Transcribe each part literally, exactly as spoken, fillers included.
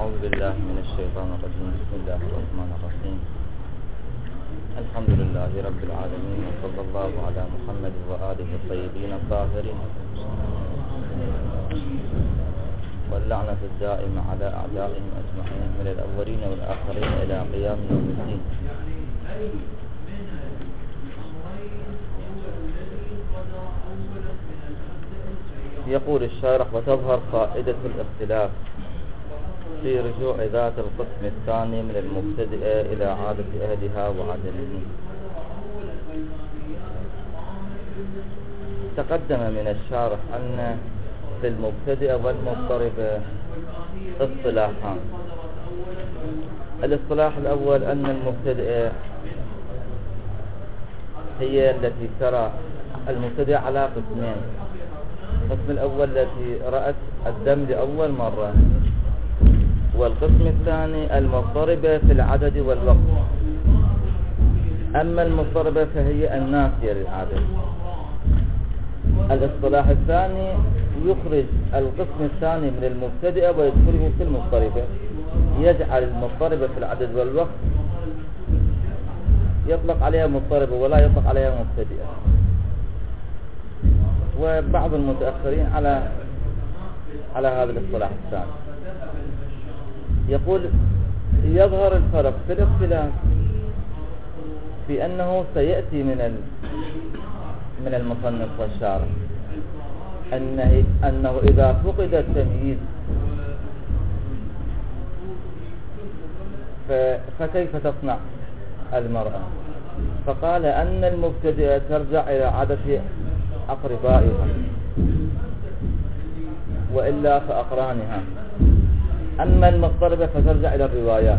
أعوذ بالله من الشيطان الرجيم. بسم الله الرحمن الرحيم. الحمد لله رب العالمين، وصلى الله على محمد وآله الطيبين الطاهرين، واللعنة الدائمة على أعدائهم أجمعين من الأولين والآخرين إلى قيام يوم الدين. يقول الشارح: وتظهر فائدة الاختلاف في رجوع ذات القسم الثاني من المبتدئة إلى عادة أهلها وعدمه. تقدم من الشارح أن في المبتدئة والمضطربة اصطلاحان. الاصطلاح الأول أن المبتدئة هي التي ترى المبتدئة على قسمين: القسم الأول التي رأت الدم لأول مرة، والقسم الثاني المضطربة في العدد والوقت. أما المضطربة فهي الناسية للعدد. الاصطلاح الثاني يخرج القسم الثاني من المبتدئة ويدخله في المضطربة، يجعل المضطربة في العدد والوقت يطلق عليها مضطربة ولا يطلق عليها مبتدئة. وبعض المتأخرين على على هذا الاصطلاح الثاني. يقول: يظهر الفرق في الاختلاف في أنه سيأتي من ال... من المصنف والشارح أنه, أنه إذا فقد التمييز ف... فكيف تصنع المرأة؟ فقال أن المبتدئة ترجع إلى عادة أقربائها وإلا فأقرانها، أما المضطربة فترجع إلى الروايات.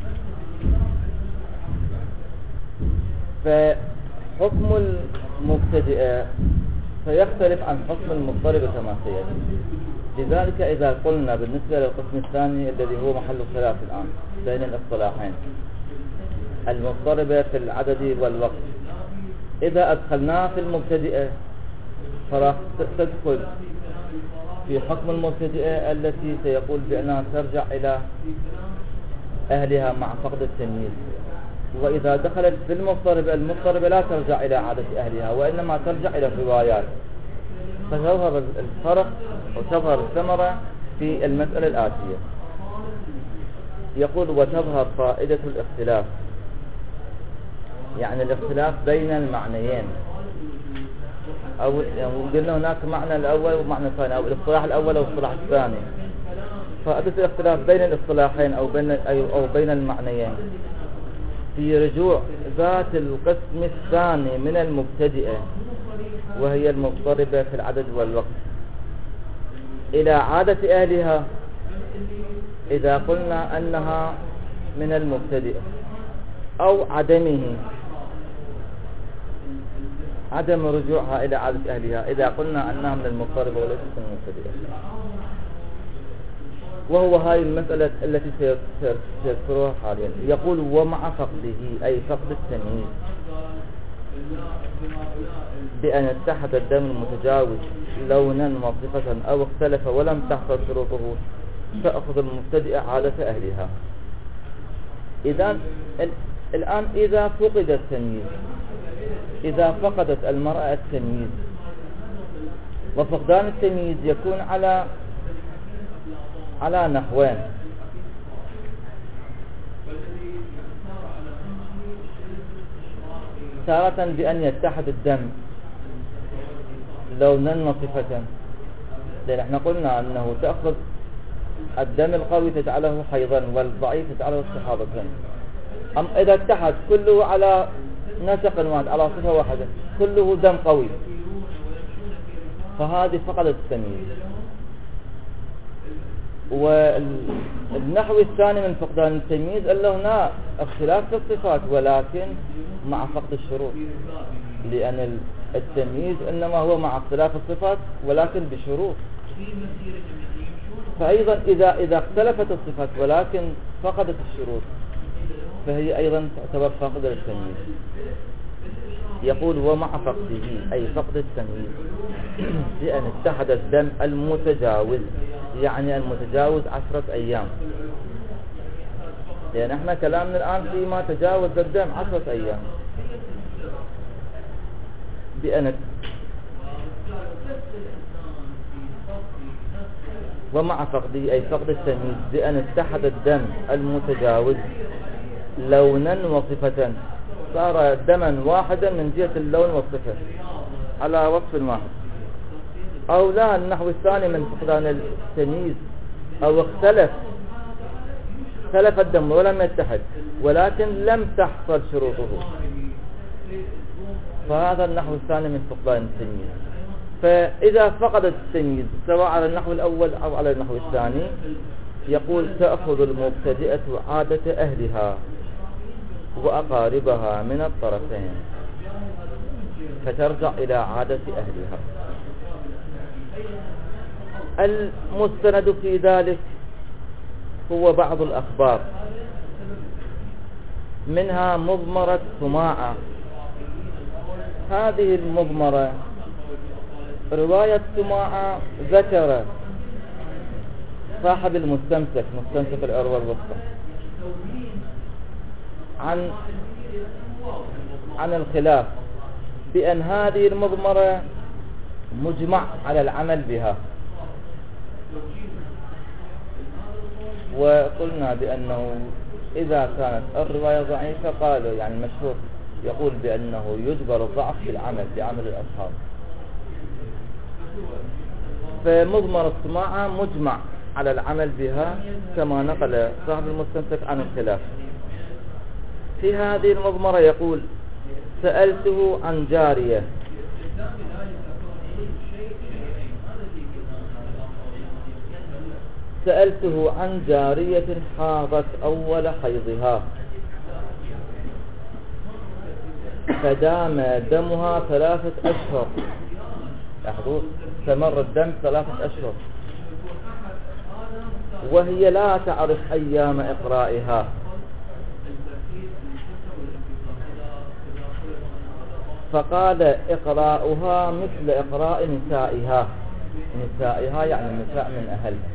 فحكم المبتدئة سيختلف عن حكم المضطربة كما سيأتي. لذلك إذا قلنا بالنسبة للقسم الثاني الذي هو محل الخلاف الآن بين الاصطلاحين، المضطربة في العدد والوقت، إذا أدخلناها في المبتدئة فراح تدخل في حكم المبتدئة التي سيقول بأنها ترجع إلى أهلها مع فقد التمييز. وإذا دخلت في المضطربة، المضطربة لا ترجع إلى عادة أهلها وإنما ترجع إلى الروايات. فتظهر الفرق وتظهر الثمرة في المسألة الآتية. يقول: وتظهر فائدة الاختلاف، يعني الاختلاف بين المعنيين، أو قلنا هناك معنى الأول ومعنى الثاني، أو الاصطلاح الأول أو الاصطلاح الثاني. فائدة الاختلاف بين الاصطلاحين أو بين أو بين المعنيين في رجوع ذات القسم الثاني من المبتدئة وهي المضطربة في العدد والوقت إلى عادة أهلها، إذا قلنا أنها من المبتدئة، أو عدمه، عدم رجوعها إلى عادة أهلها إذا قلنا أنها من المضطربة وليست من المبتدئة. وهو هاي المسألة التي سيذكرها حاليا. يقول: ومع فقده، أي فقد التمييز، بأن اتحد الدم المتجاوز لونا وصفة أو اختلف ولم تحصل شروطه، تأخذ المبتدئة عادة أهلها. إذن الآن إذا فقد التمييز، إذا فقدت المرأة التمييز، وفقدان التمييز يكون على على نحوين: تارة بأن يتحد الدم لونا وصفة، لأن احنا قلنا أنه تأخذ الدم القوي تجعله حيضا والضعيف تجعله استحاضة. أم إذا اتحد كله على نسق واحد على صفة واحدة، كله دم قوي، فهذه فقدت التمييز. والنحو الثاني من فقدان التمييز أنه هنا اختلاف في الصفات ولكن مع فقد الشروط، لأن التمييز إنما هو مع اختلاف الصفات ولكن بشروط. فأيضا إذا إذا اختلفت الصفات ولكن فقدت الشروط فهي أيضا تعتبر فاقدة للتمييز. يقول: ومع فقده، أي فقد التمييز، بأن اتحد الدم المتجاوز، يعني المتجاوز عشرة أيام، يعني احنا كلامنا الآن فيما تجاوز الدم عشرة أيام. بأن ومع فقده أي فقد التمييز بأن اتحد الدم المتجاوز لونا وصفة، صار دما واحدا من جهة اللون والصفة على وصف واحد، أو لا النحو الثاني من فقدان التمييز، أو اختلف اختلف الدم ولم يتحد ولكن لم تحصل شروطه، فهذا النحو الثاني من فقدان التمييز. فإذا فقد التمييز سواء على النحو الأول أو على النحو الثاني يقول تأخذ المبتدئة عادة أهلها وأقاربها من الطرفين فترجع إلى عادة أهلها. المستند في ذلك هو بعض الأخبار، منها مضمرة سماعة. هذه المضمرة رواية سماعة ذكر صاحب المستمسك مستمسك العروة الوسطى عن عن الخلاف بأن هذه المضمرة مجمع على العمل بها، وقلنا بأنه إذا كانت الرواية ضعيفة قالوا يعني مشهور يقول بأنه يجبر الضعف بالعمل بعمل الأصحاب. فمضمر السماعة مجمع على العمل بها كما نقل صاحب المستمسك عن الخلاف. في هذه المضمرة يقول سألته عن جارية سألته عن جارية حاضت أول حيضها فدام دمها ثلاثة أشهر، لاحظوا استمر الدم ثلاثة أشهر وهي لا تعرف أيام إقرائها، فقال إقراؤها مثل إقراء نسائها، نسائها يعني النساء من أهلها،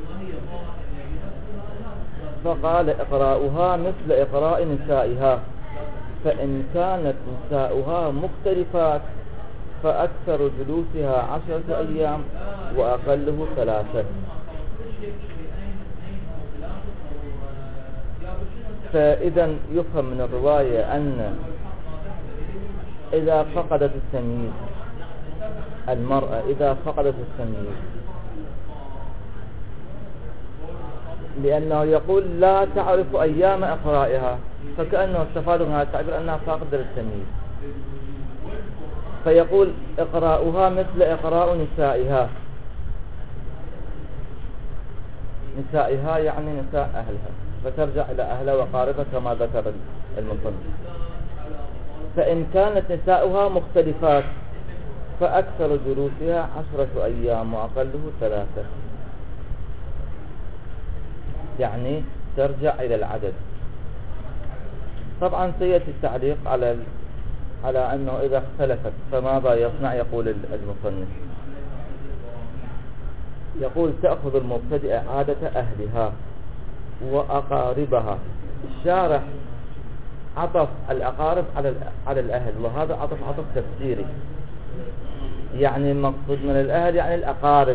فقال إقراؤها مثل إقراء نسائها، فإن كانت نساؤها مختلفات فأكثر جلوسها عشرة أيام وأقله ثلاثة. فإذا يفهم من الرواية أن إذا فقدت التمييز المرأة إذا فقدت التمييز، لأنه يقول لا تعرف أيام إقرائها، فكأنه استفاد من هذا التعبير أنها فاقدة للتمييز، فيقول إقراؤها مثل إقراء نسائها، نسائها يعني نساء أهلها، فترجع إلى أهلها وقاربها كما ذكر المصنف. فإن كانت نساؤها مختلفات فأكثر جلوسها عشرة أيام وأقله ثلاثة، يعني ترجع إلى العدد. طبعا سيأتي التعليق على على أنه إذا اختلفت فماذا يصنع. يقول المصنف يقول تأخذ المبتدئة عادة أهلها وأقاربها. الشارح عطف الأقارب على على الأهل، وهذا عطف عطف تفسيري، يعني المقصود من الأهل يعني الأقارب،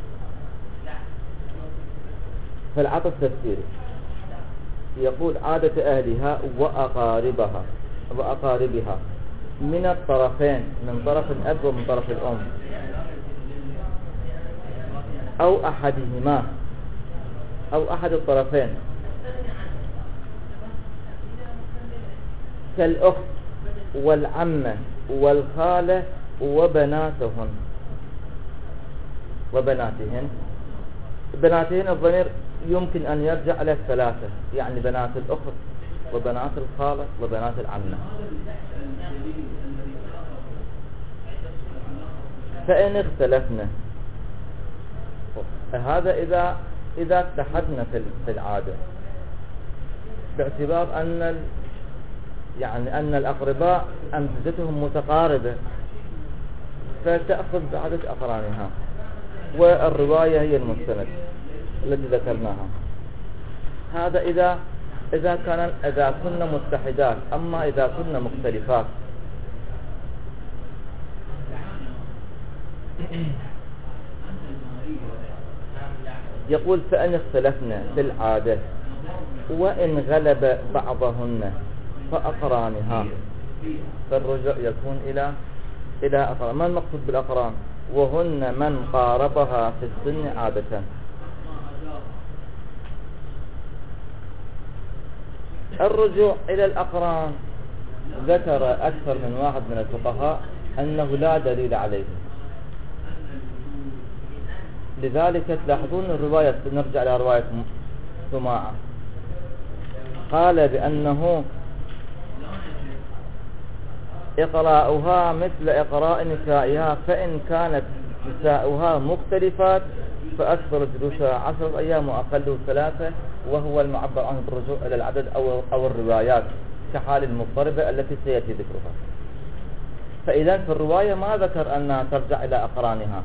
فالعطف تفسيري. يقول عادة أهلها وأقاربها وأقاربها من الطرفين، من طرف الأب ومن طرف الأم، أو أحدهما أو أحد الطرفين، كالأخت والعمة والخالة وبناتهن وبناتهن بناتهن الضمير يمكن أن يرجع إلى الثلاثة، يعني بنات الأخت وبنات الخالة وبنات العمة. فإن اختلفنا، هذا إذا إذا اتحدنا في العادة، باعتبار أن يعني أن الأقرباء أمزجتهم متقاربة فتأخذ بعدد أقرانها، والرواية هي المستند التي ذكرناها. هذا إذا إذا كان إذا كنا متحدات. أما إذا كنا مختلفات يقول فإن اختلفنا في العادة وإن غلب بعضهن فأقرانها، فالرجوع يكون إلى إلى أقران. ما المقصود بالأقران؟ وهن من قاربها في السن عادة. الرجوع إلى الأقران ذكر أكثر من واحد من الفقهاء أنه لا دليل عليه. لذلك تلاحظون الرواية، نرجع إلى رواية سماعة، قال بأنه إقراؤها مثل إقراء نسائها، فإن كانت نساؤها مختلفات فأكثر جلوسها عشرة أيام وأقل ثلاثة، وهو المعبر عنه بالرجوع إلى العدد أو أو الروايات كحال المضطربة التي سيأتي ذكرها. فإذا في الرواية ما ذكر أنها ترجع إلى أقرانها،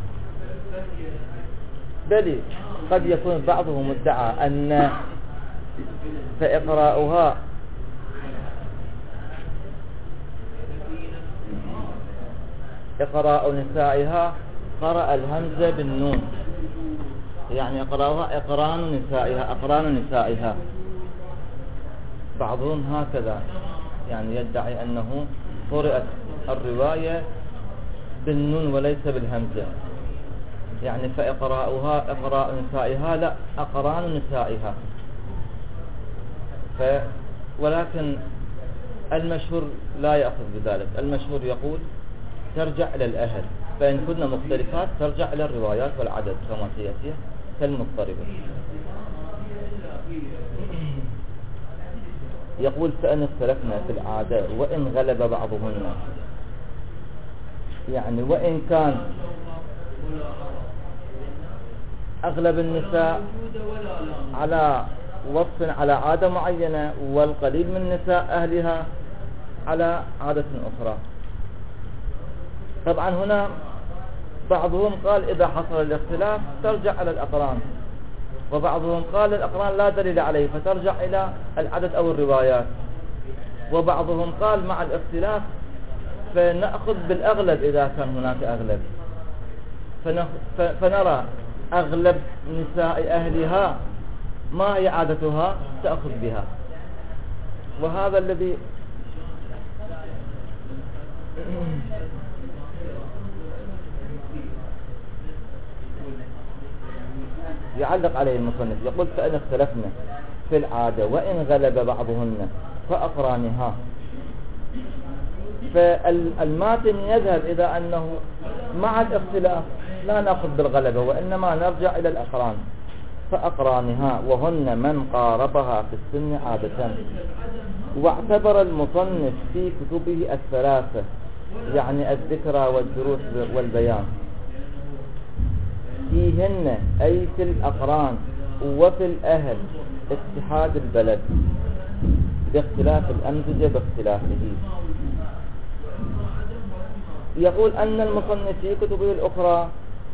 بل قد يكون بعضهم ادعى أن فإقراؤها إقراء نسائها قرأ الهمزة بالنون، يعني إقراؤها إقران نسائها أقران نسائها. بعضهم هكذا يعني يدعي أنه قرأت الرواية بالنون وليس بالهمزة، يعني فإقراؤها إقراء نسائها لا أقران نسائها. ف ولكن المشهور لا يأخذ بذلك. المشهور يقول ترجع إلى الأهل، فإن كنا مختلفات ترجع إلى الروايات والعدد كما سيأتي كالمضطربة. يقول فإن اختلفنا في العادة وإن غلب بعضهن، يعني وإن كان أغلب النساء على وصف على عادة معينة والقليل من نساء أهلها على عادة أخرى. طبعا هنا بعضهم قال إذا حصل الاختلاف ترجع على الأقران، وبعضهم قال الأقران لا دليل عليه فترجع إلى العدد أو الروايات، وبعضهم قال مع الاختلاف فنأخذ بالأغلب إذا كان هناك أغلب، فنرى أغلب نساء أهلها ما هي عادتها تأخذ بها. وهذا الذي يعلق عليه المصنف. يقول فإن اختلفنا في العادة وإن غلب بعضهن فأقرانها، فالماتن يذهب إلى أنه مع الاختلاف لا نأخذ بالغلبة وإنما نرجع إلى الأقران، فأقرانها وهن من قاربها في السن عادة. واعتبر المصنف في كتبه الثلاثة يعني الذكرى والدروس والبيان فيهن أي في الأقران وفي الأهل اتحاد البلد باختلاف الأمزجة باختلافه. يقول أن المصنف في كتبه الأخرى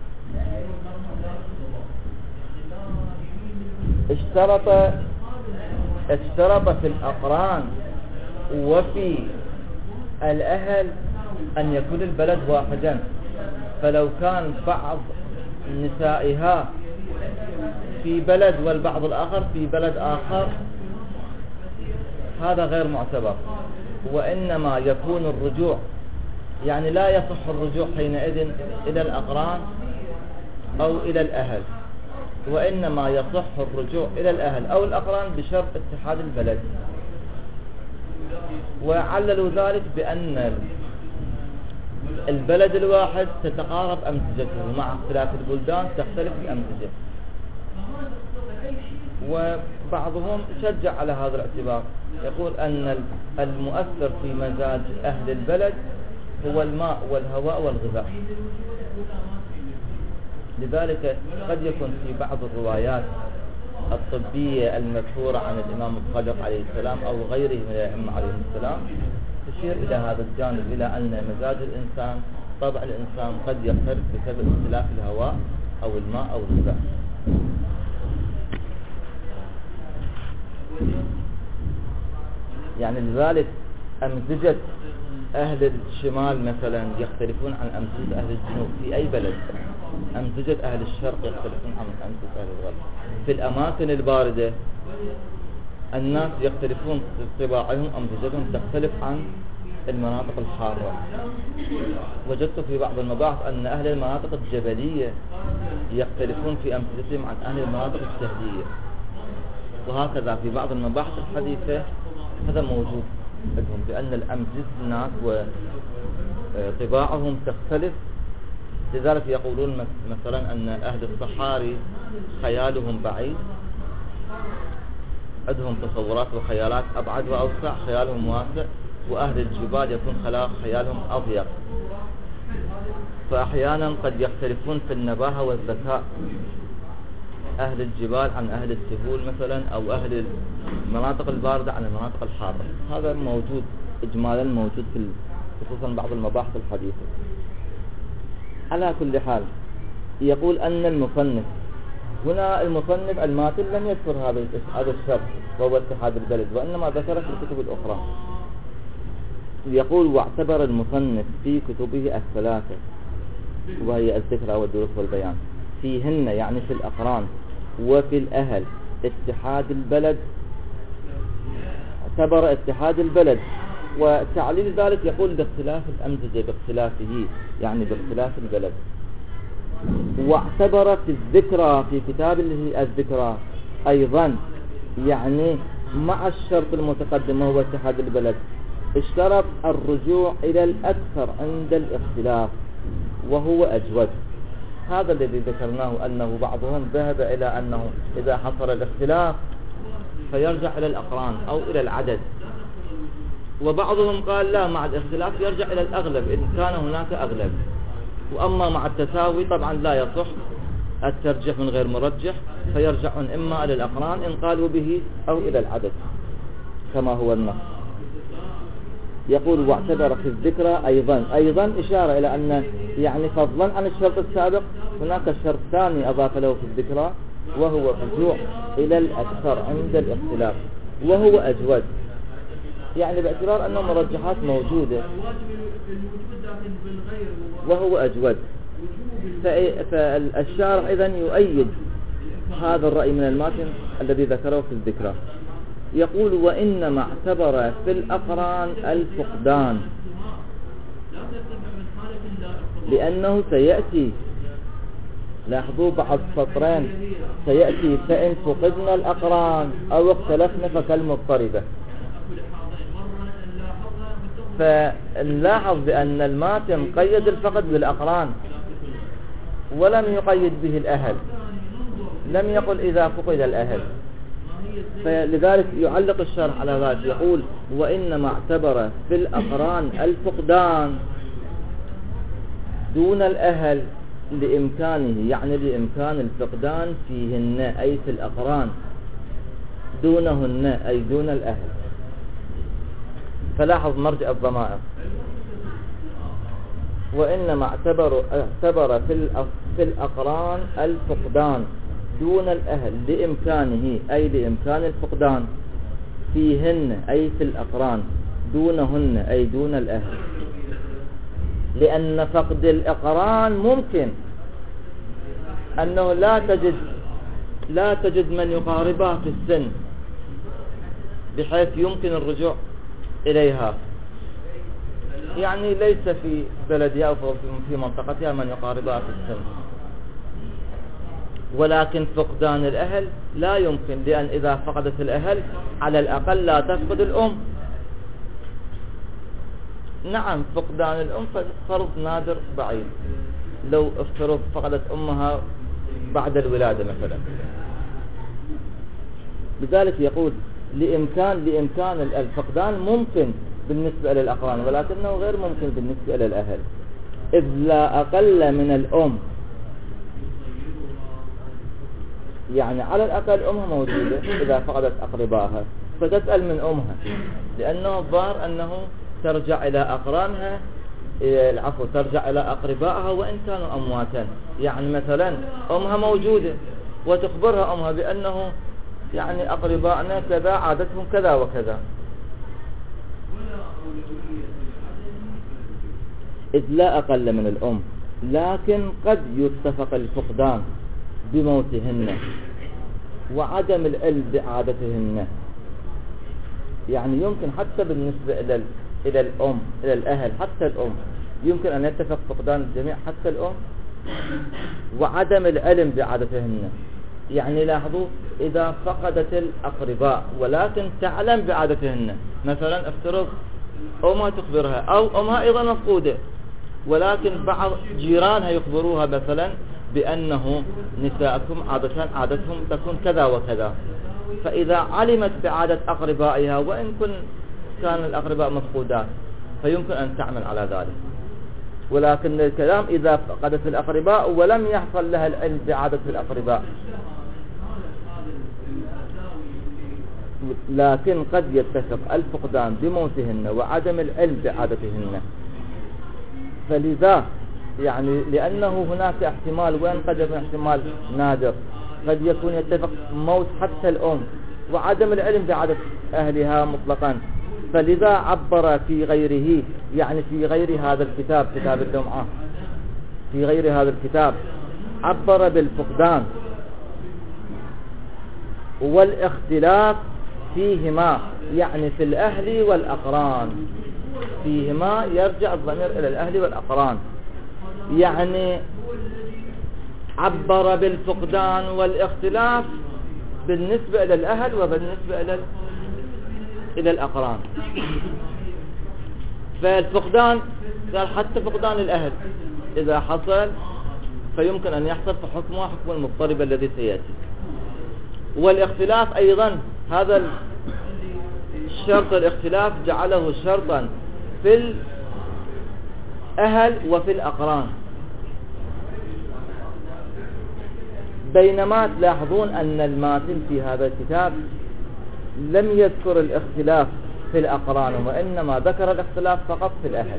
اشترط اشترط في الأقران وفي الأهل أن يكون البلد واحدا، فلو كان بعض نسائها في بلد والبعض الآخر في بلد آخر هذا غير معتبر، وإنما يكون الرجوع يعني لا يصح الرجوع حينئذ إلى الأقران أو إلى الأهل، وإنما يصح الرجوع إلى الأهل أو الأقران بشرط اتحاد البلد. وعللوا ذلك بأن البلد الواحد تتقارب أمزجته، مع اختلاف البلدان تختلف الأمزجة. وبعضهم شجع على هذا الاعتبار، يقول أن المؤثر في مزاج أهل البلد هو الماء والهواء والغذاء. لذلك قد يكون في بعض الروايات الطبية المشهورة عن الإمام الصادق عليه السلام أو غيره من الأئمة عليهم السلام تشير إلى هذا الجانب، إلى أن مزاج الإنسان طبع الإنسان قد يختلف بسبب اختلاف الهواء أو الماء أو الغذاء. يعني لذلك أمزجة أهل الشمال مثلا يختلفون عن أمزجة أهل الجنوب في أي بلد. أمزجة أهل الشرق يختلفون عن أمزجة أهل الغرب. في الأماكن الباردة الناس يختلفون في طباعهم، أمزجتهم تختلف عن المناطق الحارة. وجدت في بعض المباحث أن أهل المناطق الجبلية يختلفون في أمزجتهم عن أهل المناطق السهلية، وهكذا في بعض المباحث الحديثة هذا موجود عندهم، لأن الأمزج الناس وطباعهم تختلف. لذلك يقولون مثلا أن أهل الصحاري خيالهم بعيد، عندهم تصورات وخيالات أبعد وأوسع، خيالهم واسع، وأهل الجبال يكون خيالهم أضيق. فأحيانا قد يختلفون في النباهة والذكاء، أهل الجبال عن أهل السهول مثلا، أو أهل المناطق الباردة عن المناطق الحارة. هذا موجود إجمالا، موجود في خصوصا بعض المباحث الحديثة. على كل حال يقول أن المصنف هنا، المصنف الماتن لم يذكر هذا الشرط وهو اتحاد البلد، وإنما ذكر في الكتب الأخرى. يقول واعتبر المصنف في كتبه الثلاثة، وهي الذكرى والدروس والبيان، فيهن يعني في الأقران وفي الأهل اتحاد البلد، اعتبر اتحاد البلد. وتعليل ذلك يقول باختلاف الأمزجة، باختلافه يعني باختلاف البلد. واعتبر في الذكرى في كتاب الذكرى أيضا، يعني مع الشرط المتقدم وهو اتحاد البلد، اشترط الرجوع إلى الأكثر عند الاختلاف وهو أجود. هذا الذي ذكرناه، أنه بعضهم ذهب إلى أنه إذا حصل الاختلاف فيرجع إلى الأقران أو إلى العدد، وبعضهم قال لا، مع الاختلاف يرجع إلى الأغلب إن كان هناك أغلب. وأما مع التساوي طبعا لا يصح الترجيح من غير مرجح، فيرجعون إما إلى الأقران إن قالوا به أو إلى العدد كما هو النص. يقول واعتبر في الذكرى أيضا، أيضا إشارة إلى أن يعني فضلا عن الشرط السابق هناك شرط ثاني أضاف له في الذكرى، وهو الرجوع إلى الأكثر عند الاختلاف وهو أجود، يعني باعتبار أنه مرجحات موجودة وهو أجود. فالشارع إذن يؤيد هذا الرأي من الماتن الذي ذكره في الذكرى. يقول وإنما اعتبر في الأقران الفقدان، لأنه سيأتي، لاحظوا بعض سطرين سيأتي فإن فقدنا الأقران أو اختلفنا فكالمضطربة. فنلاحظ بأن الماتن قيد الفقد بالأقران ولم يقيد به الأهل، لم يقل إذا فقد الأهل. فلذلك يعلق الشرح على ذلك، يقول وإنما اعتبر في الأقران الفقدان دون الأهل لإمكانه، يعني لإمكان الفقدان فيهن أي في الأقران، دونهن أي دون الأهل. فلاحظ مرجع الضمائر، وإنما اعتبر اعتبر في الأقران الفقدان دون الأهل لإمكانه أي لإمكان الفقدان، فيهن أي في الأقران، دونهن أي دون الأهل. لأن فقد الأقران ممكن أنه لا تجد لا تجد من يقاربها في السن بحيث يمكن الرجوع إليها، يعني ليس في بلدها أو في منطقتها من يقاربها في السن. ولكن فقدان الأهل لا يمكن، لأن إذا فقدت الأهل على الأقل لا تفقد الأم. نعم فقدان الأم فرض نادر بعيد، لو افترض فقدت أمها بعد الولادة مثلا. لذلك يقول لإمكان لإمكان الفقدان ممكن بالنسبة للأقران، ولكنه غير ممكن بالنسبة للأهل، إذ لا أقل من الأم، يعني على الأقل أمها موجودة إذا فقدت أقربائها فتسأل من أمها، لأنه الظاهر أنه ترجع إلى أقرانها، العفو ترجع إلى أقربائها وإن كانوا أمواتا. يعني مثلا أمها موجودة وتخبرها أمها بأنه يعني أقربائنا كذا عادتهم كذا وكذا، إذ لا أقل من الأم، لكن قد يتفق الفقدان بموتهن وعدم العلم بعادتهن. يعني يمكن حتى بالنسبة إلى إلى الأم، إلى الأهل، حتى الأم يمكن أن يتفق فقدان الجميع حتى الأم وعدم العلم بعادتهن. يعني لاحظوا، إذا فقدت الأقرباء ولكن تعلم بعادتهن، مثلا افترض أمها تخبرها أو أمها أيضا مفقودة، ولكن بعض جيرانها يخبروها مثلا بأنه نساءكم عادة عادتهم تكون كذا وكذا، فإذا علمت بعادة أقربائها وإن كن كان الأقرباء مفقودات فيمكن أن تعمل على ذلك. ولكن الكلام إذا فقدت الأقرباء ولم يحصل لها العلم بعادة الأقرباء، لكن قد يتفق الفقدان بموتهن وعدم العلم بعادتهن. فلذا يعني لأنه هناك احتمال، وإن قد يكون احتمال نادر، قد يكون يتفق موت حتى الأم وعدم العلم بعادة أهلها مطلقا، فلذا عبر في غيره، يعني في غير هذا الكتاب، كتاب اللمعة، في غير هذا الكتاب عبر بالفقدان والاختلاف فيهما، يعني في الأهل والأقران. فيهما يرجع الضمير إلى الأهل والأقران، يعني عبر بالفقدان والاختلاف بالنسبة إلى الأهل وبالنسبة إلى إلى الأقران. فالفقدان قال حتى فقدان الأهل إذا حصل فيمكن أن يحصل في حكمه حكم المضطرب الذي سيأتي. والاختلاف أيضا، هذا الشرط الاختلاف جعله شرطا في الأهل وفي الأقران، بينما تلاحظون أن الماتن في هذا الكتاب لم يذكر الاختلاف في الأقران، وإنما ذكر الاختلاف فقط في الأهل.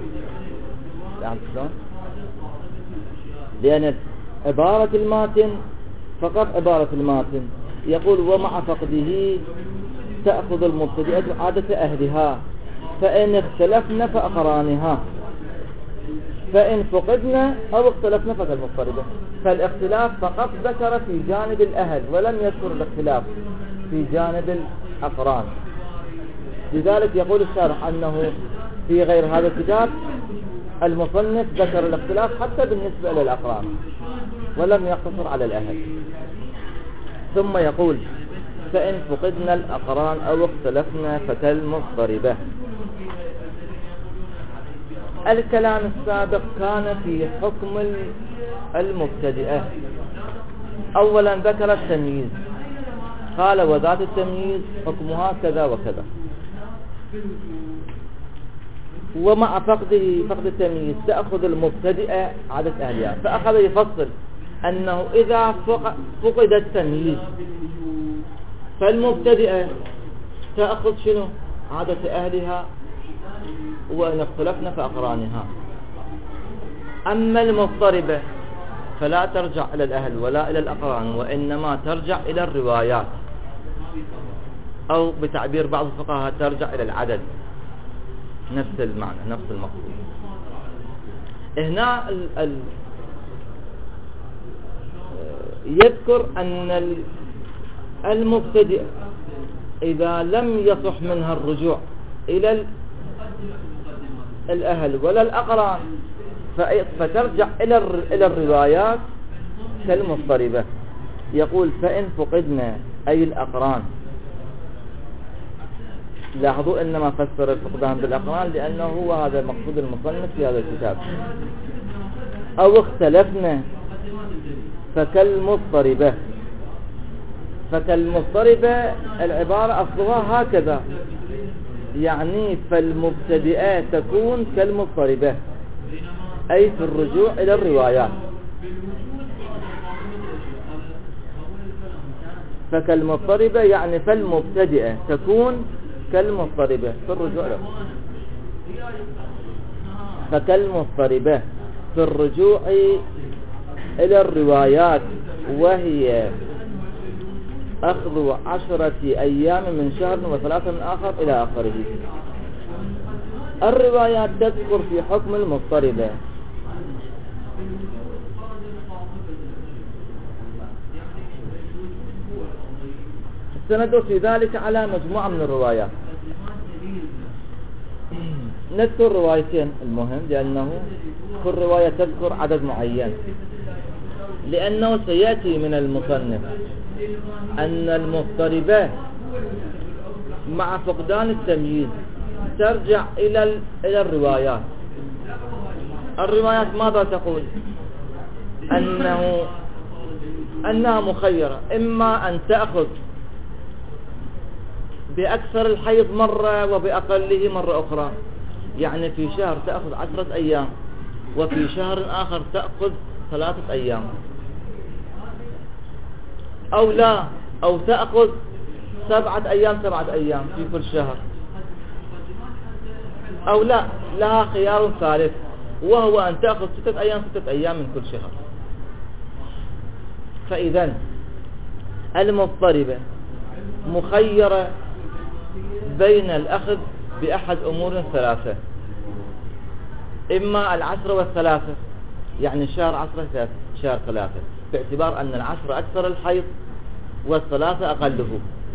لأن عبارة الماتن فقط عبارة الماتن يقول: ومع فقده تأخذ المبتدئة عادة أهلها فإن اختلفن فأقرانها، فإن فقدنا أو اختلفنا فكالمضطربة. فالاختلاف فقط ذكر في جانب الأهل ولم يذكر الاختلاف في جانب الأقران. لذلك يقول الشارح أنه في غير هذا الكتاب المصنف ذكر الاختلاف حتى بالنسبة للأقران ولم يقتصر على الأهل. ثم يقول: فإن فقدنا الأقران أو اختلفنا فكالمضطربة. الكلام السابق كان في حكم المبتدئة. أولا ذكر التمييز، قال: وذات التمييز حكمها كذا وكذا. ومع فقده فقد التمييز تأخذ المبتدئة عادة أهلها، فأخذ يفصل أنه إذا فقد التمييز فالمبتدئة تأخذ شنو؟ عادة أهلها، وإن اختلفنا فأقرانها. أما المضطربة فلا ترجع إلى الأهل ولا إلى الأقران، وإنما ترجع إلى الروايات، أو بتعبير بعض الفقهاء ترجع إلى العدد. نفس المعنى، نفس المقصود. هنا ال ال يذكر أن المبتدئ إذا لم يصح منها الرجوع إلى الأهل ولا الأقران فترجع إلى إلى الروايات كالمضطربة. يقول: فإن فقدنا أي الأقران. لاحظوا إنما فسر الفقدان بالأقران لأنه هو هذا مقصود المصنف في هذا الكتاب. أو اختلفنا فكالمضطربة. فكالمضطربة العبارة أصلها هكذا، يعني فالمبتدئة تكون كالمضطربة، أي في الرجوع إلى الروايات. فكالمضطربة يعني فالمبتدئة تكون كالمضطربة في الرجوع له. فكالمضطربة في الرجوع إلى الروايات، وهي أخذ عشرة أيام من شهر وثلاثة من آخر إلى آخره. الروايات تذكر في حكم المضطربة. سندر في ذلك على مجموعة من الروايات. نذكر روايتين المهم، لأنه كل رواية تذكر عدد معين، لأنه سيأتي من المصنف أن المضطربة مع فقدان التمييز ترجع إلى إلى الروايات. الروايات ماذا تقول؟ أنه أنها مخيرة، إما أن تأخذ بأكثر الحيض مرة وبأقله مرة أخرى، يعني في شهر تأخذ عشرة أيام وفي شهر آخر تأخذ ثلاثة أيام، أو لا، أو تأخذ سبعة أيام سبعة أيام في كل شهر، أو لا، لها خيار ثالث وهو أن تأخذ ستة أيام ستة أيام من كل شهر. فإذا المضطربة مخيرة بين الأخذ بأحد أمور ثلاثة، إما العشرة والثلاثة، يعني شهر عشرة شهر ثلاثة، باعتبار أن العشرة أكثر الحيض والثلاثة أقله،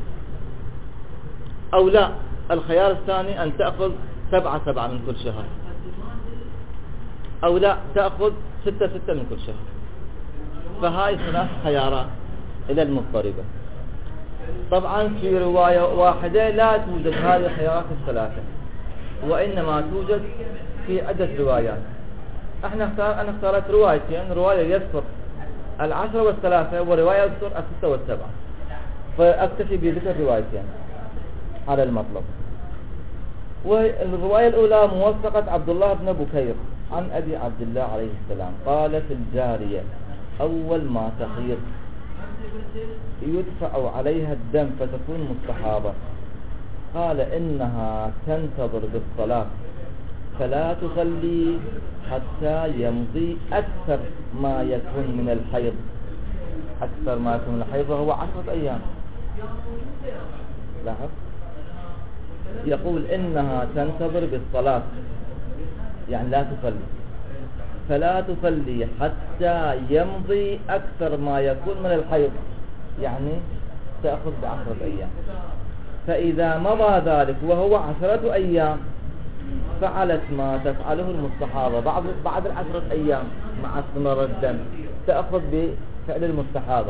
أو لا، الخيار الثاني أن تأخذ سبعة سبعة من كل شهر، أو لا، تأخذ ستة ستة من كل شهر. فهاي ثلاث خيارات إلى المضطربة. طبعا في رواية واحدة لا توجد هذه الخيارات الثلاثة، وإنما توجد في عدة روايات. احنا اختار أنا اختارت روايتين، رواية يذكر العشرة والثلاثة، ورواية يذكر الستة والسبعة، فأكتفي بذكر روايتين على المطلب. والرواية الأولى موثقة عبد الله بن بكير عن أبي عبد الله عليه السلام قال في الجارية أول ما تحيض يدفع عليها الدم فتكون مستحاضة، قال إنها تنتظر بالصلاة فلا تصلي حتى يمضي أكثر ما يكون من الحيض، أكثر ما يكون من الحيض وهو عشرة أيام. لاحظ، يقول إنها تنتظر بالصلاة، يعني لا تصلي، فلا تصلي حتى يمضي أكثر ما يكون من الحيض، يعني تأخذ بعشرة أيام. فإذا مضى ذلك وهو عشرة أيام فعلت ما تفعله المستحاضة بعد بعد العشرة أيام مع استمرار الدم، تأخذ بفعل المستحاضة،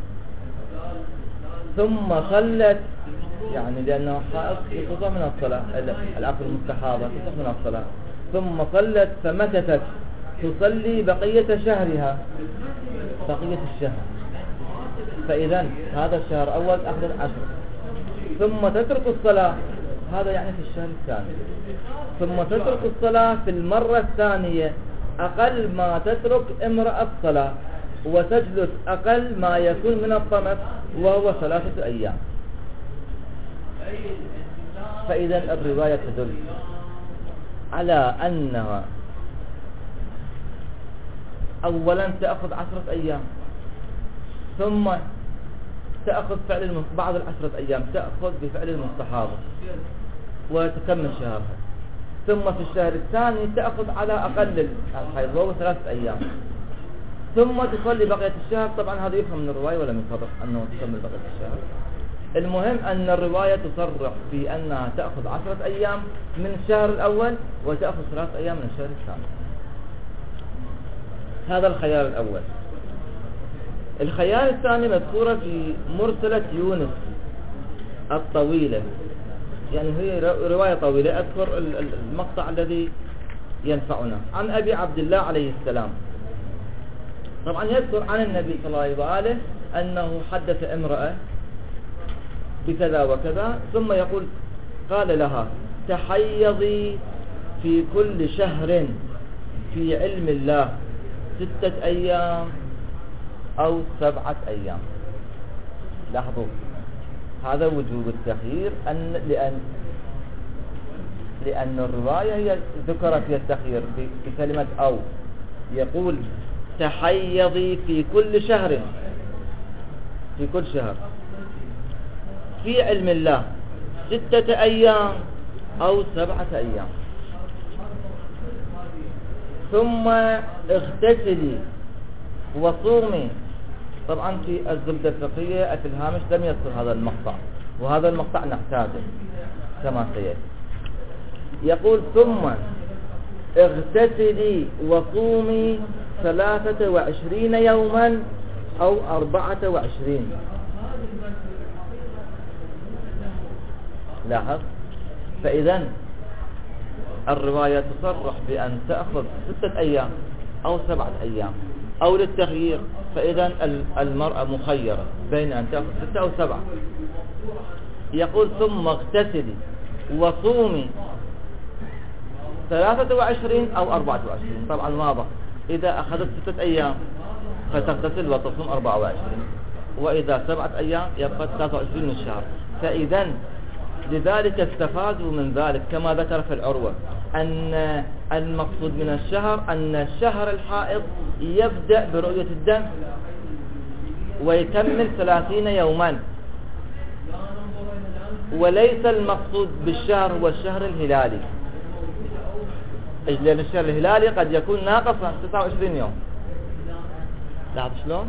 ثم صلت، يعني لأنه حائض يقطع من الصلاة، العفو المستحاضة تقطع من الصلاة، ثم صلت فمكثت تصلي بقية شهرها، بقية الشهر. فإذا هذا الشهر أول أخذت عشر، ثم تترك الصلاة، هذا يعني في الشهر الثاني، ثم تترك الصلاة في المرة الثانية أقل ما تترك امرأة الصلاة، وتجلس أقل ما يكون من الطمس وهو ثلاثة أيام. فإذا الرواية تدل على أنها أولا تأخذ عشرة أيام، ثم تأخذ فعل الم... بعض العشرة أيام تأخذ بفعل المستحاضة وتكمل شهرها، ثم في الشهر الثاني تأخذ على أقل الحيض وهو ثلاثة أيام، ثم تصلي بقية الشهر. طبعا هذا يفهم من الرواية ولا من فضل أنه تكمل بقية الشهر. المهم أن الرواية تصرح في أنها تأخذ عشرة أيام من الشهر الأول وتأخذ ثلاثة أيام من الشهر الثاني. هذا الخيار الأول. الخيار الثاني مذكورة في مرسلة يونس الطويلة، يعني هي رواية طويلة، أذكر المقطع الذي ينفعنا. عن أبي عبد الله عليه السلام، طبعا يذكر عن النبي صلى الله عليه وآله أنه حدث امرأة بكذا وكذا، ثم يقول قال لها تحيضي في كل شهر في علم الله ستة أيام أو سبعة أيام. لاحظوا هذا وجوب التخيير، أن لأن لأن الرواية هي ذكرت فيها التخيير بكلمة أو، يقول تحيضي في كل شهر، في كل شهر في علم الله ستة أيام أو سبعة أيام. ثم اغتسلي وصومي. طبعا في الزبدة الفقهية في الهامش لم يذكر هذا المقطع، وهذا المقطع نحتاجه كما سيأتي. يقول ثم اغتسلي وصومي ثلاثة وعشرين يوما أو أربعة وعشرين. لاحظ، فإذا الرواية تصرح بأن تأخذ ستة أيام أو سبعة أيام أو للتغيير، فإذا المرأة مخيرة بين أن تأخذ ستة أو سبعة. يقول ثم اغتسلي وصومي ثلاثة وعشرين أو أربعة وعشرين. طبعا واضح، إذا أخذت ستة أيام فتغتسل وتصوم أربعة وعشرين، وإذا سبعة أيام يبقى ثلاثة وعشرين من الشهر. فإذا لذلك استفادوا من ذلك كما ذكر في العروة أن المقصود من الشهر أن شهر الحائض يبدأ برؤية الدم ويكمل ثلاثين يوما، وليس المقصود بالشهر هو الشهر الهلالي، لأن الشهر الهلالي قد يكون ناقصا تسعة وعشرين يوم. لاحظ شلون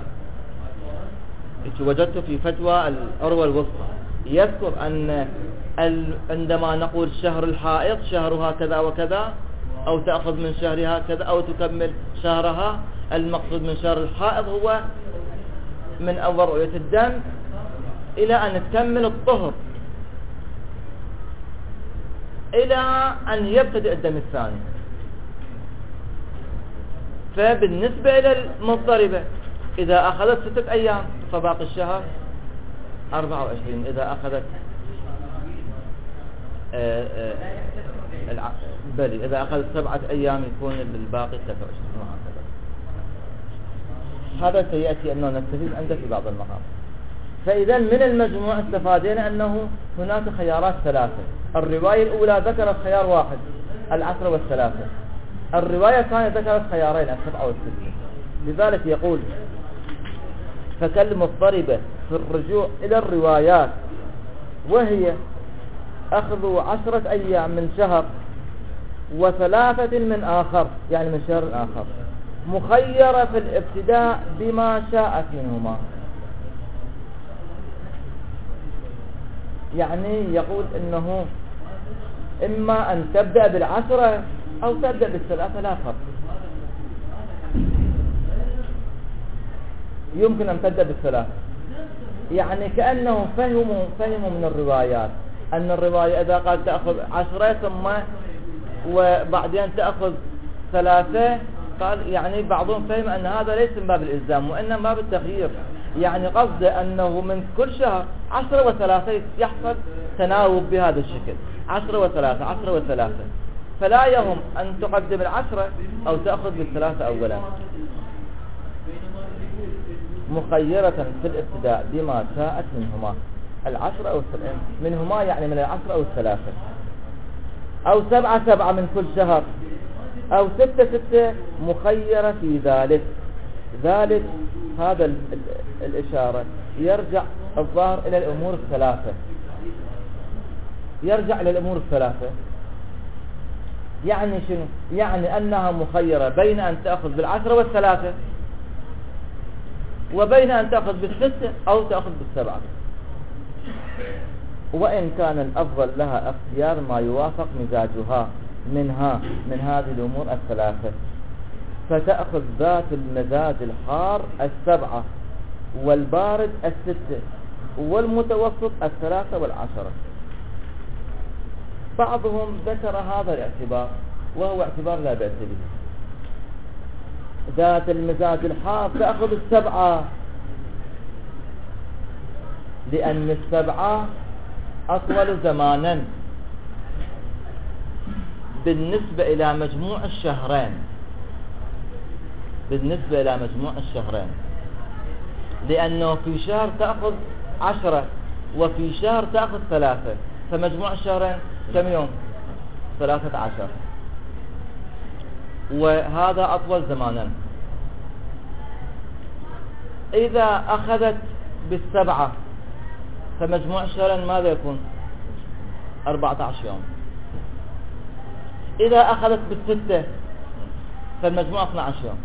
وجدت في فتوى العروة الوسطى يذكر أن عندما نقول شهر الحائض شهرها كذا وكذا، أو تأخذ من شهرها كذا أو تكمل شهرها، المقصود من شهر الحائض هو من أول رؤية الدم إلى أن تكمل الطهر إلى أن يبتدئ الدم الثاني. فبالنسبة إلى المضطربة إذا أخذت ستة أيام فباقي الشهر أربعة وعشرين، إذا أخذت آآ آآ بلي إذا أخذت سبعة أيام يكون الباقي ثلاثة وعشرين وهكذا. هذا سيأتي أنه نستفيد عنده في بعض المقام. فإذا من المجموع استفادنا أنه هناك خيارات ثلاثة. الرواية الأولى ذكرت خيار واحد العشرة والثلاثة، الرواية الثانية ذكرت خيارين السبعة والستة. لذلك يقول فكالمضطربة في الرجوع إلى الروايات، وهي أخذ عشرة أيام من شهر وثلاثة من آخر، يعني من شهر آخر، مخيرة في الابتداء بما شاءت منهما. يعني يقول إنه إما أن تبدأ بالعشرة أو تبدأ بالثلاثة، لا فرق، يمكن أن تبدأ بالثلاثة. يعني كأنه فهموا فهموا من الروايات أن الرواية إذا قال تأخذ عشرة ثم وبعدين تأخذ ثلاثة، قال يعني بعضهم فهم أن هذا ليس من باب الإلزام وإنما من باب التغيير. يعني قصده أنه من كل شهر عشرة وثلاثة يحصل تناوب بهذا الشكل، عشرة وثلاثة عشرة وثلاثة، فلا يهم أن تقدم العشرة أو تأخذ بالثلاثة أولا. مخيرة في الابتداء بما شاءت منهما، العشرة أو السبعين منهما، يعني من العشرة أو الثلاثة، أو سبعة سبعة من كل شهر، أو ستة ستة، مخيرة في ذلك. ذلك هذا ال ال الإشارة يرجع الظاهر إلى الأمور الثلاثة، يرجع إلى الأمور الثلاثة. يعني شنو؟ يعني أنها مخيرة بين أن تأخذ بالعشرة والثلاثة، وبين أن تأخذ بالستة أو تأخذ بالسبعة، وإن كان الأفضل لها اختيار ما يوافق مزاجها منها من هذه الأمور الثلاثة، فتأخذ ذات المزاج الحار السبعة، والبارد الستة، والمتوسط الثلاثة والعشرة. بعضهم ذكر هذا الاعتبار وهو اعتبار لا بأس به. ذات المزاج الحار تأخذ السبعة، لأن السبعة أطول زمانا بالنسبة إلى مجموع الشهرين، بالنسبة إلى مجموع الشهرين، لأنه في شهر تأخذ عشرة وفي شهر تأخذ ثلاثة، فمجموع الشهرين كم يوم؟ ثلاثة عشر، وهذا أطول زمانا. إذا أخذت بالسبعة فمجموع الشهرين ماذا يكون؟ أربعة عشر يوم. إذا أخذت بالستة فالمجموع اثنا عشر يوم،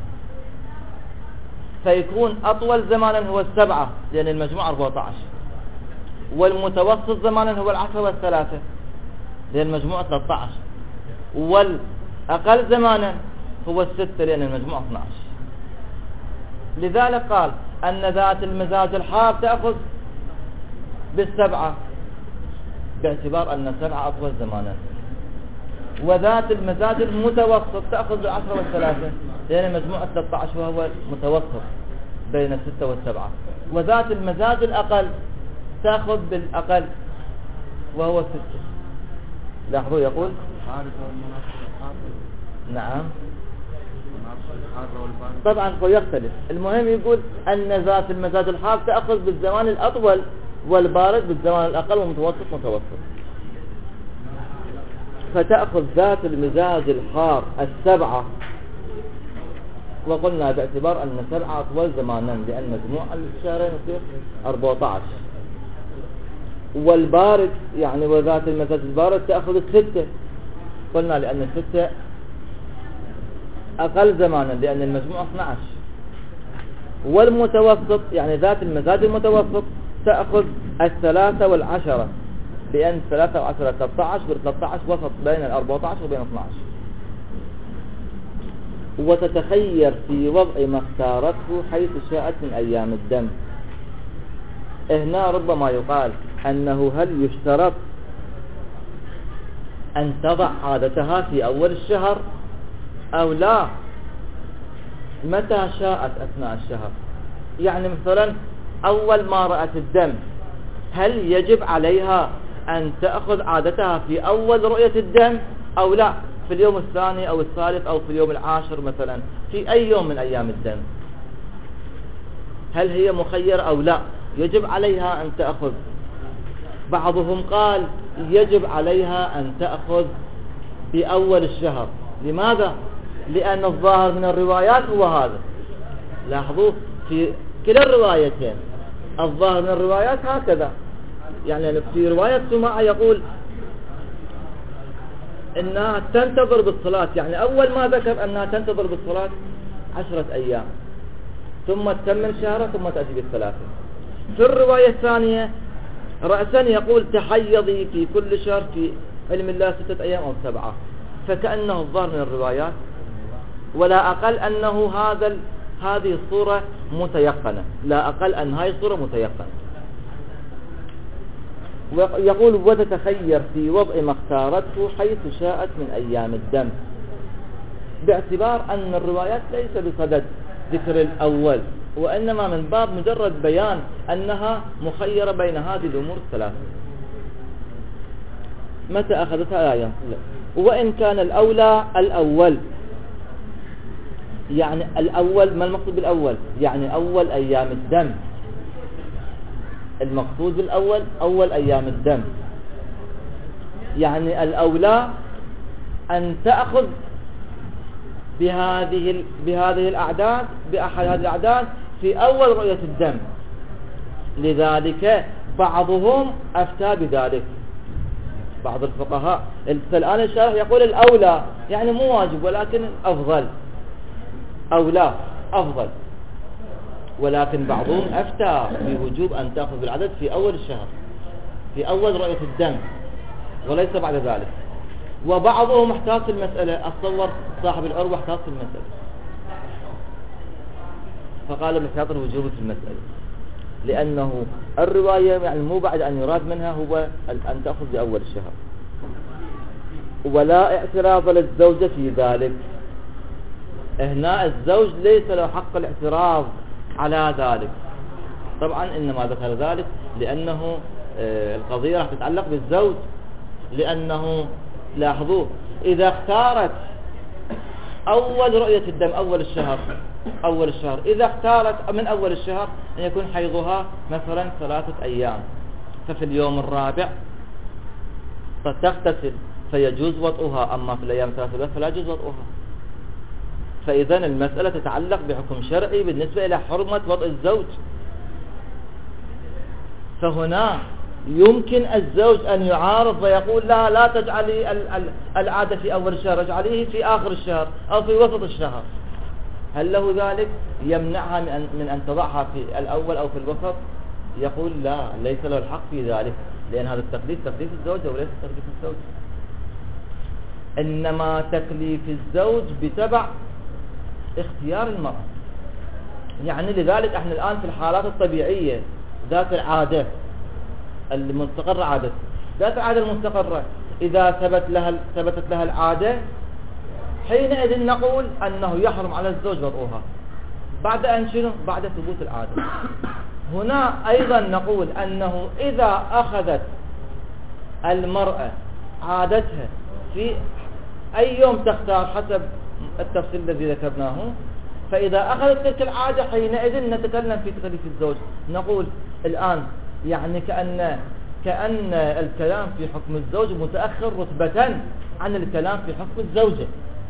فيكون أطول زمانا هو السبعة لأن المجموع أربعة عشر، والمتوسط زمانا هو العشرة والثلاثة لأن المجموع ثلاثة عشر، والأقل زمانا هو الستة لأن المجموع اثنا عشر. لذلك قال أن ذات المزاج الحار تأخذ بالسبعة باعتبار أن السبعة أطول زمانا، وذات المزاج المتوسط تأخذ بالعشرة والثلاثة لأن المجموع ثلاثة عشر وهو متوسط بين الستة والسبعة، وذات المزاج الأقل تأخذ بالأقل وهو الستة. لاحظوا يقول نعم طبعا هو يختلف. المهم يقول أن ذات المزاج الحار تأخذ بالزمان الأطول والبارد بالزمان الأقل والمتوسط متوسط، فتأخذ ذات المزاج الحار السبعة، وقلنا باعتبار أن سبعة أطول زمانا لأن مجموع الشهرين يصير أربعة عشر، والبارد يعني وذات المزاج البارد تأخذ الستة، قلنا لأن الستة أقل زمانا لأن المجموع اثنا عشر، والمتوسط يعني ذات المزاج المتوسط تأخذ الثلاثة والعشرة لأن ثلاثة وعشرة ثلاثة عشر ثلاثة عشر وسط بين الأربعة عشر وبين اثنا عشر. وتتخير في وضع ما اختارته حيث شاءت من أيام الدم. هنا ربما يقال أنه هل يشترط أن تضع عادتها في أول الشهر أو لا، متى شاءت أثناء الشهر؟ يعني مثلا أول ما رأت الدم هل يجب عليها أن تأخذ عادتها في أول رؤية الدم أو لا، في اليوم الثاني أو الثالث أو في اليوم العاشر مثلا، في أي يوم من أيام الدم؟ هل هي مخيرة أو لا؟ يجب عليها أن تأخذ. بعضهم قال يجب عليها أن تأخذ بأول الشهر. لماذا؟ لأن الظاهر من الروايات هو هذا. لاحظوا في كلا الروايتين الظاهر من الروايات هكذا. يعني في رواية سماعة يقول انها تنتظر بالصلاة، يعني اول ما ذكر انها تنتظر بالصلاة عشرة ايام ثم تكمل شهرة ثم تأتي بالثلاثة. في الرواية الثانية رأسا يقول تحيضي في كل شهر في علم الله ستة ايام او سبعة، فكأنه الظاهر من الروايات، ولا اقل انه هذا هذه الصورة متيقنة، لا اقل ان هذه الصورة متيقنة. ويقول وتتخير في وضع ما اختارته حيث شاءت من أيام الدم، باعتبار أن الروايات ليس بصدد ذكر الأول، وإنما من باب مجرد بيان أنها مخيرة بين هذه الأمور الثلاثة. متى أخذتها لا ينقل، وإن كان الأولى الأول، يعني الأول ما المقصود بالأول؟ يعني أول أيام الدم، المقصود بالأول أول أيام الدم، يعني الأولى أن تأخذ بهذه بهذه الأعداد بأحد هذه الأعداد في أول رؤية الدم. لذلك بعضهم أفتى بذلك، بعض الفقهاء. الآن الشارح يقول الأولى يعني مو واجب ولكن أفضل، أولى أفضل، ولكن بعضهم أفتى بوجوب أن تأخذ بالعدد في أول الشهر في أول رؤية الدم وليس بعد ذلك. وبعضهم احتاط في المسألة، أتصور صاحب العروة احتاط في المسألة فقال باحتياط الوجوب في المسألة، لأنه الرواية يعني مو بعد أن يراد منها هو أن تأخذ بأول الشهر. ولا اعتراض للزوجة في ذلك. هنا الزوج ليس له حق الاعتراض على ذلك، طبعا إنما ذكر ذلك لأنه القضية راح تتعلق بالزوج، لأنه لاحظوا إذا اختارت أول رؤية الدم أول الشهر أول الشهر إذا اختارت من أول الشهر أن يكون حيضها مثلا ثلاثة أيام، ففي اليوم الرابع فتغتسل فيجوز وطئها، أما في الأيام الثلاثة فلا يجوز وطئها. فإذا المسألة تتعلق بحكم شرعي بالنسبة إلى حرمة وطئ الزوج. فهنا يمكن الزوج أن يعارض ويقول لا لا تجعلي العادة في أول الشهر، اجعليه في آخر الشهر أو في وسط الشهر. هل له ذلك؟ يمنعها من أن, من أن تضعها في الأول أو في الوسط؟ يقول لا، ليس له الحق في ذلك، لأن هذا التكليف تكليف الزوجة وليس تكليف الزوج. إنما تكليف الزوج بتبع اختيار المرأة. يعني لذلك احنا الآن في الحالات الطبيعية ذات العادة المستقرة عادة ذات العادة المستقرة إذا ثبت لها ثبتت لها العادة حينئذ نقول أنه يحرم على الزوج وضعها بعد أن شنو؟ بعد ثبوت العادة. هنا أيضا نقول أنه إذا أخذت المرأة عادتها في أي يوم تختار حسب التفصيل الذي ذكرناه، فإذا أخذت تلك العادة حينئذ نتكلم في تكليف الزوج. نقول الآن يعني كأن كأن الكلام في حكم الزوج متأخر رتبة عن الكلام في حكم الزوجة.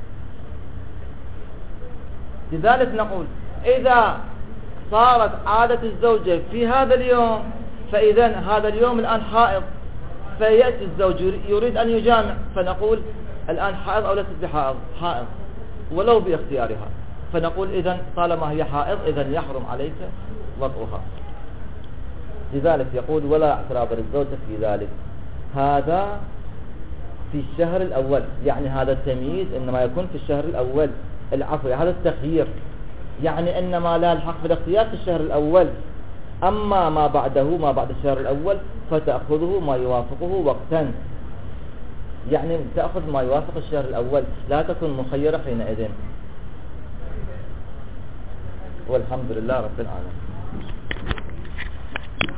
لذلك نقول إذا صارت عادة الزوجة في هذا اليوم، فإذا هذا اليوم الآن حائض، فيأتي الزوج يريد أن يجامع، فنقول الآن حائض أو ليست بحائض؟ حائض ولو باختيارها، فنقول إذن طالما هي حائض إذن يحرم عليك وضعها. لذلك يقول ولا اعتراض للزوجة في ذلك. هذا في الشهر الأول، يعني هذا التمييز إنما يكون في الشهر الأول. العفو، هذا التخيير يعني إنما لا الحق بالاختيار في الشهر الأول، أما ما بعده ما بعد الشهر الأول فتأخذه ما يوافقه وقتا، يعني تأخذ ما يوافق الشهر الأول، لا تكون مخيرة حينئذ. والحمد لله رب العالمين.